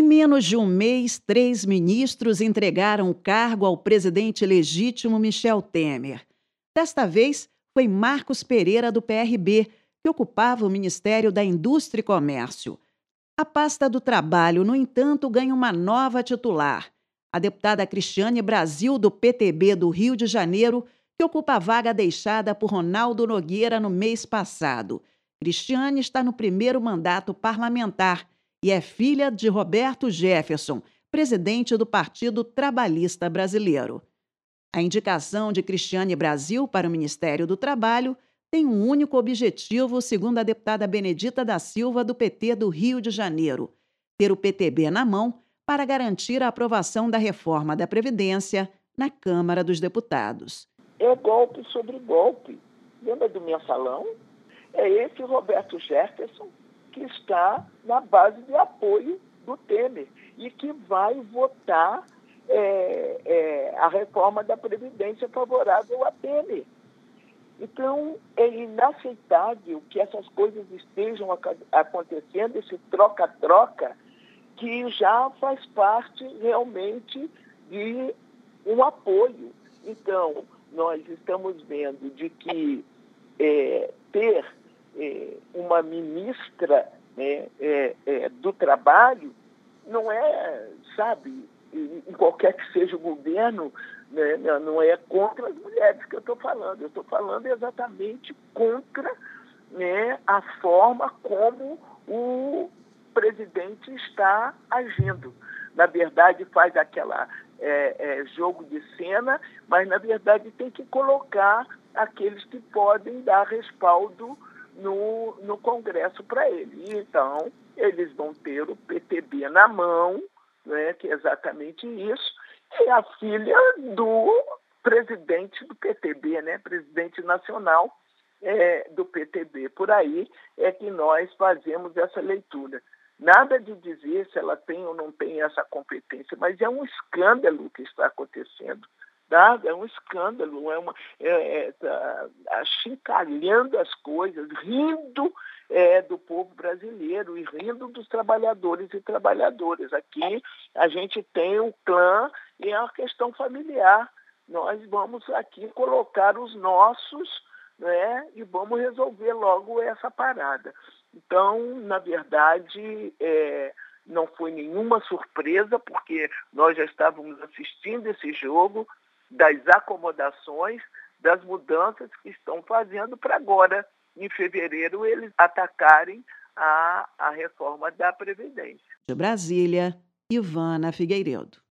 Em menos de um mês, 3 ministros entregaram o cargo ao presidente legítimo Michel Temer. Desta vez, foi Marcos Pereira, do PRB, que ocupava o Ministério da Indústria e Comércio. A pasta do Trabalho, no entanto, ganha uma nova titular. A deputada Cristiane Brasil, do PTB do Rio de Janeiro, que ocupa a vaga deixada por Ronaldo Nogueira no mês passado. Cristiane está no primeiro mandato parlamentar e é filha de Roberto Jefferson, presidente do Partido Trabalhista Brasileiro. A indicação de Cristiane Brasil para o Ministério do Trabalho tem um único objetivo, segundo a deputada Benedita da Silva, do PT do Rio de Janeiro: ter o PTB na mão para garantir a aprovação da reforma da Previdência na Câmara dos Deputados. É golpe sobre golpe. Lembra do mensalão? É esse Roberto Jefferson que está na base de apoio do Temer e que vai votar a reforma da Previdência favorável a Temer. Então, é inaceitável que essas coisas estejam acontecendo, esse troca-troca, que já faz parte realmente de um apoio. Então, nós estamos vendo de que ter uma ministra, né, do trabalho não é, sabe, em qualquer que seja o governo, né, não é contra as mulheres que eu estou falando exatamente contra, né, a forma como o presidente está agindo. Na verdade, faz aquela jogo de cena, mas, na verdade, tem que colocar aqueles que podem dar respaldo no Congresso para ele. Então, eles vão ter o PTB na mão, né, que é exatamente isso, e a filha do presidente do PTB, né, presidente nacional do PTB. Por aí é que nós fazemos essa leitura. Nada de dizer se ela tem ou não tem essa competência, mas é um escândalo o que está acontecendo. Tá? É um escândalo, tá achincalhando as coisas, rindo do povo brasileiro e rindo dos trabalhadores e trabalhadoras. Aqui a gente tem o clã e a questão familiar. Nós vamos aqui colocar os nossos, né, e vamos resolver logo essa parada. Então, na verdade, não foi nenhuma surpresa, porque nós já estávamos assistindo esse jogo das acomodações, das mudanças que estão fazendo para agora, em fevereiro, eles atacarem a reforma da Previdência. De Brasília, Ivana Figueiredo.